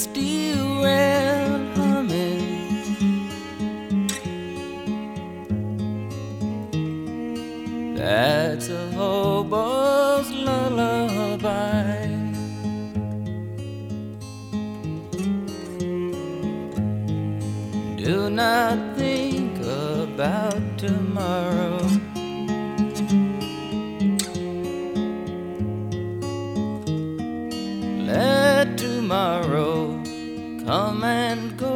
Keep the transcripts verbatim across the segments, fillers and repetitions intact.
steel rail humming. That's a hobo's lullaby. Do not think about tomorrow. Let tomorrow come and go.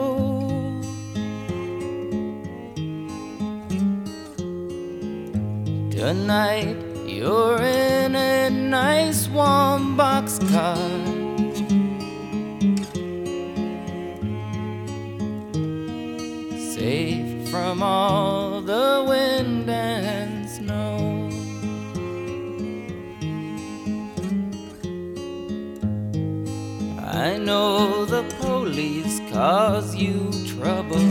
Tonight you're in a nice warm boxcar, safe from all the wind and snow. I know the police cause you trouble.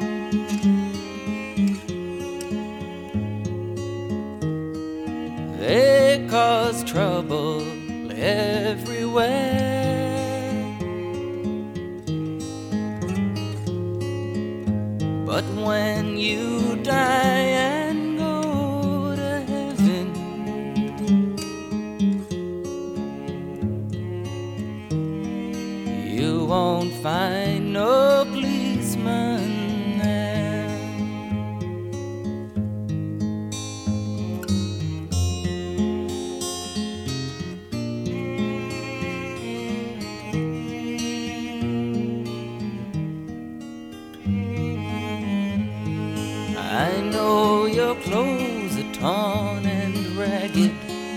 They cause trouble everywhere. But when you die and go to heaven, you won't find no policeman there. I know your clothes are torn and ragged,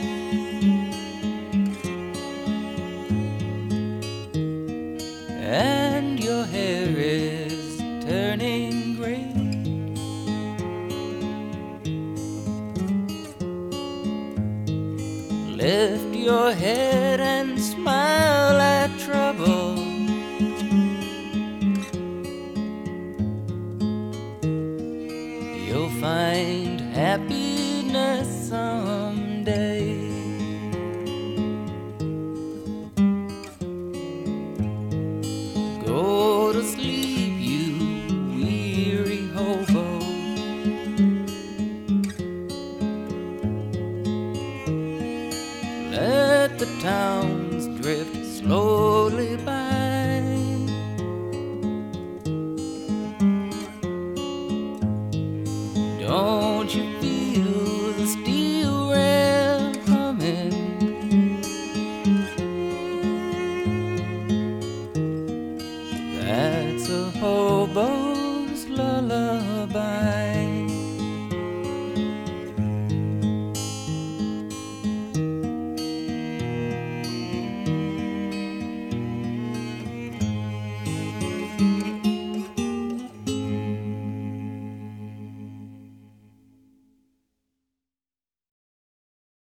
and your hair is turning gray. Lift your head and smile at trouble. You'll find happiness someday. Go to sleep, you weary hobo. Let the towns drift slowly by.